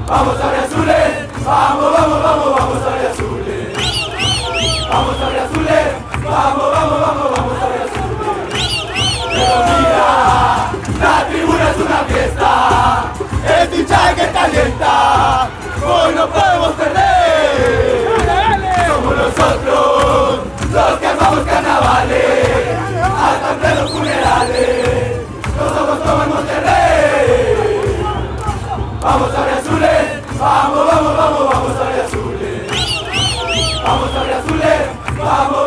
Vamos Auriazules, vamos, vamos, vamos, vamos Auriazules. Vamos Auriazules, vamos, vamos, vamos, vamos Auriazules. Pero mira, la tribuna es una fiesta, es hinchada que calienta, hoy no podemos perder. Somos nosotros los que armamos carnavales, hasta en plenos funerales, los ojos como en Monterrey. Vamos Auriazules, vamos, vamos, vamos, vamos Auriazules. Vamos Auriazules, vamos.